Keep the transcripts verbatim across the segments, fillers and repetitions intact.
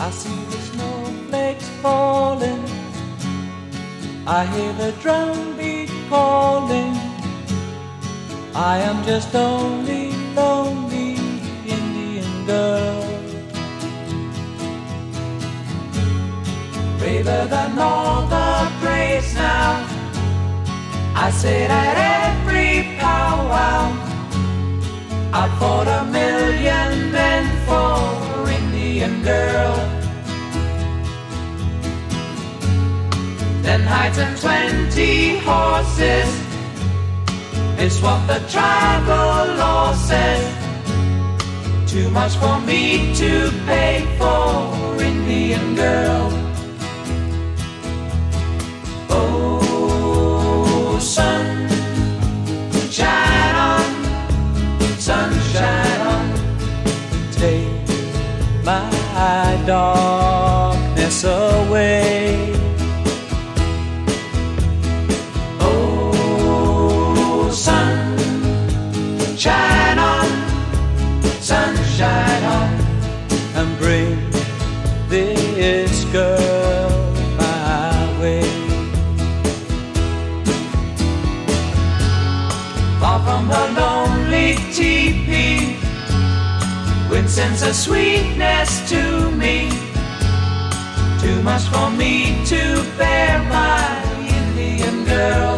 I see the snowflakes falling, I hear the drumbeat calling. I am just only lonely Indian girl, braver than all the praise now. I said at every powwow, I fought a million men for Indian girl. Ten hides and twenty horses is what the tribal law says. Too much for me to pay for Indian girl. Oh, sun, shine on, sunshine on, take my darkness away. Oh, sun, shine on, sunshine on, and bring this girl my way. Far from the lonely teepee, wind sends a sweetness to me. Too much for me to bear, my Indian girl.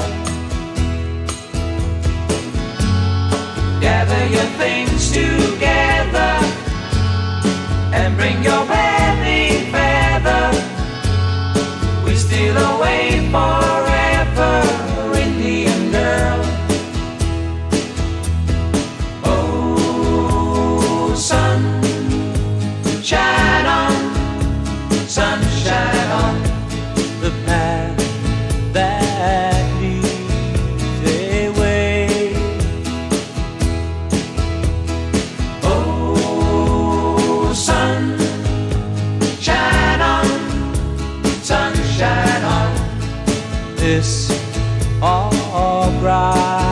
Gather your things together and bring your wedding feather. We steal away forever, Indian girl. Oh, sun, shine on, sunshine on the path that leads away. Oh, sun, shine on, sunshine on this all bright.